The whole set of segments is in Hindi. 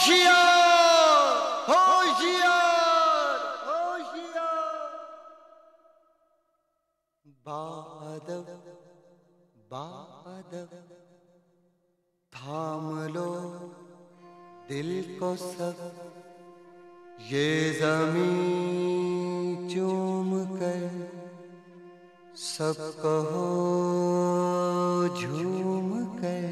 होशियार होशियार होशियार। बादल बादल थाम लो दिल को सब, ये ज़मीं चूम कर सब कहो झूम कर।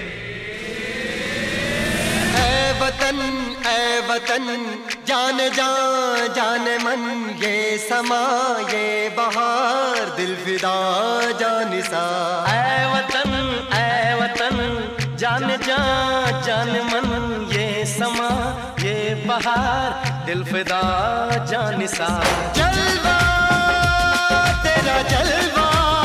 ऐ वतन जान जान मन, ये समा ये बहार दिल फिदा जानिसा। ऐ वतन जान जान मन, ये समा ये बहार दिल फिदा जानिसा। जलवा तेरा जलवा,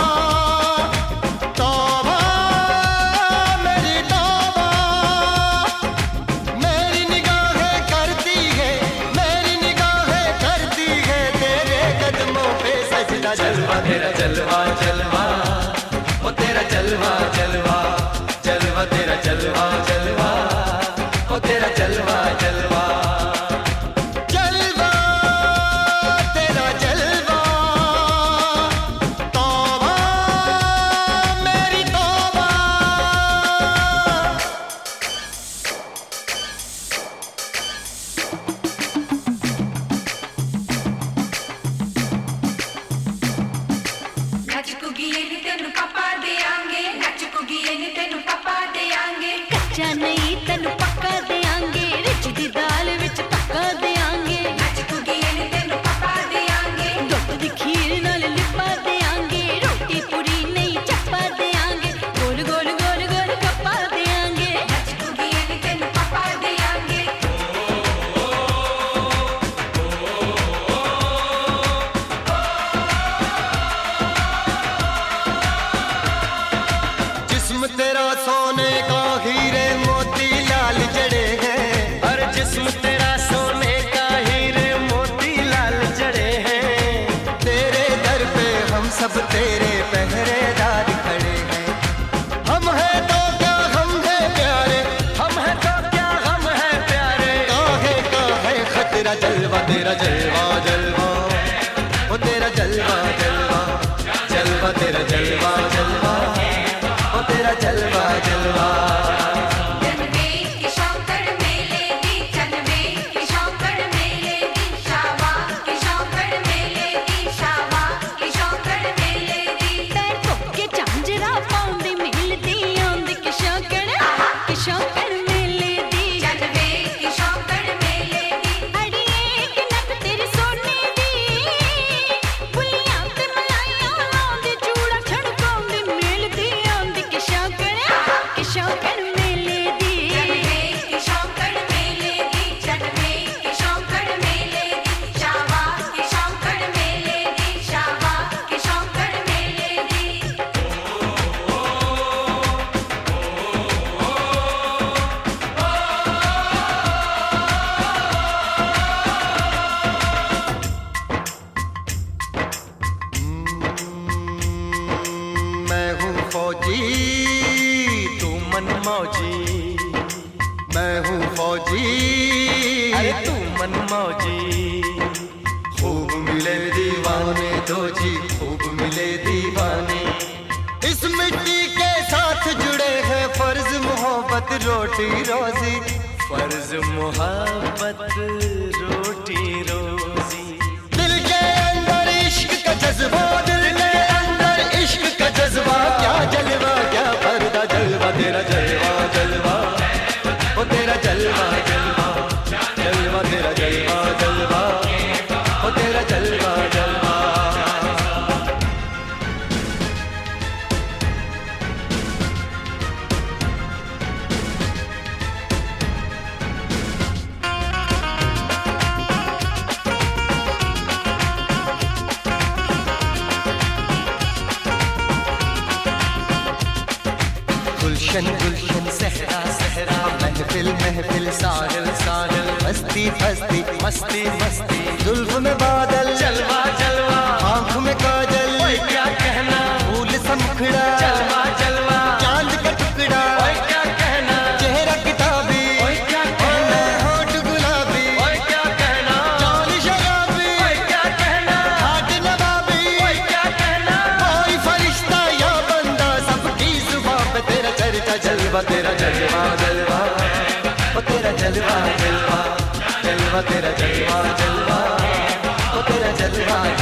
जलवा तेरा जलवा जलवा, ओ तेरा जलवा जलवा, जलवा तेरा जलवा जलवा, ओ तेरा जलवा जलवा। जलवा तेरा जलवा, तौबा मेरी तौबा। कच्चा नहीं तेनू पक्का देंगे, रिच दी दाल विच पक्का देंगे। दुध दी खीर नाल लिपा देंगे, रोटी पूरी नहीं चप्पा देंगे। गोल गोल गोल गोल कप्पा देंगे। जिस्म तेरा सोने का हीरे मोती लाल जड़े हैं, और जिस्म तेरा सोने का हीरे मोती लाल जड़े हैं। तेरे दर पे हम सब तेरे पहरेदार खड़े हैं। हम हैं तो क्या हम हैं प्यारे, हम हैं तो क्या हम हैं प्यारे। काहे खतरा। जलवा तेरा जलवा जलवा, ओ तेरा जलवा जलवा, जलवा तेरा जलवा जलवा, ओ तेरा जलवा जलवा। फौजी तू मन मौजी, मैं हूँ फौजी, अरे तू मन मौजी। खूब मिले दीवाने दो जी, खूब मिले दीवाने। इस मिट्टी के साथ जुड़े हैं फर्ज मोहब्बत रोटी रोजी, फर्ज मोहब्बत रोटी रोजी। दिल के अंदर इश्क का जज्बा, दिल के अंदर इश्क का जज्बा। क्या जलवा क्या पर्दा, जलवा तेरा जलवा जलवा, ओ तेरा जलवा जलवा, जलवा तेरा जलवा जलवा, ओ तेरा जलवा जलवा। गुलशन गुलशन सहरा सहरा, महफिल महफिल साहिल साहिल, मस्ती मस्ती मस्ती मस्ती। जुल्फ में बादल, जलवा जलवा, आँख में काजल, ओए क्या कहना, फूल सा मुखड़ा, जलवा जलवा, चांद का टुकड़ा, ओए क्या कहना, चेहरा किताबी, ओए क्या कहना। जलवा तेरा जलवा जलवा ओ तेरा जलवा जलवा जलवा तेरा जलवा जलवा ओ तेरा जलवा